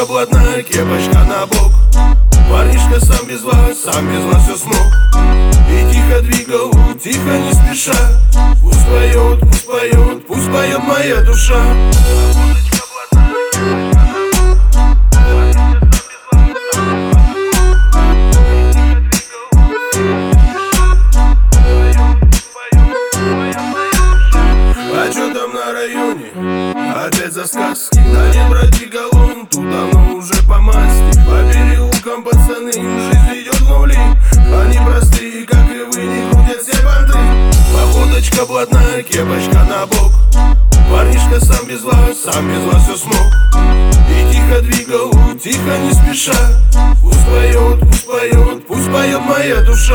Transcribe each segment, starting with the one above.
Футболочка блатная, кепочка на бок. Парнишка сам без вас все смог. И тихо двигал, тихо не спеша. Пусть поет, пусть поет, пусть поет моя душа. А чё там на районе? Опять за сказки. Да не бродига он, тут давно уже по масти. По переулкам пацаны, жизнь идет в нули. Они простые, как и вы, не крутят все банды. Походочка блатная, кепочка на бок. Парнишка сам без вас все смог. И тихо двигал, тихо не спеша. Пусть поет, пусть поет, пусть поет моя душа.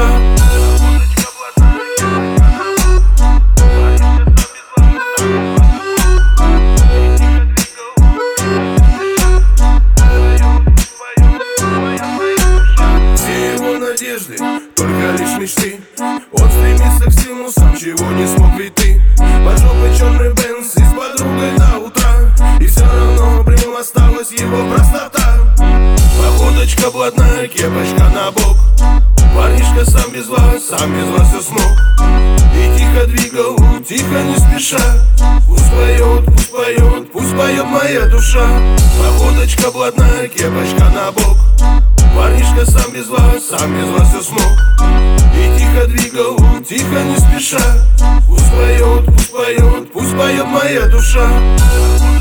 Только лишь мечты. Он стремится к всему, сам чего не смог ведь ты. Под жопой черный бенз и с подругой до утра. И все равно при нем осталась его простота. Походочка блатная, кепочка на бок. Парнишка сам без вас все смог. И тихо двигал, тихо не спеша. Пусть поет, пусть поет, пусть поет моя душа. Походочка блатная, кепочка на бок. Парнишка сам без вас все смог. И тихо двигал, тихо не спеша. Пусть поет, пусть поет, пусть поет моя душа.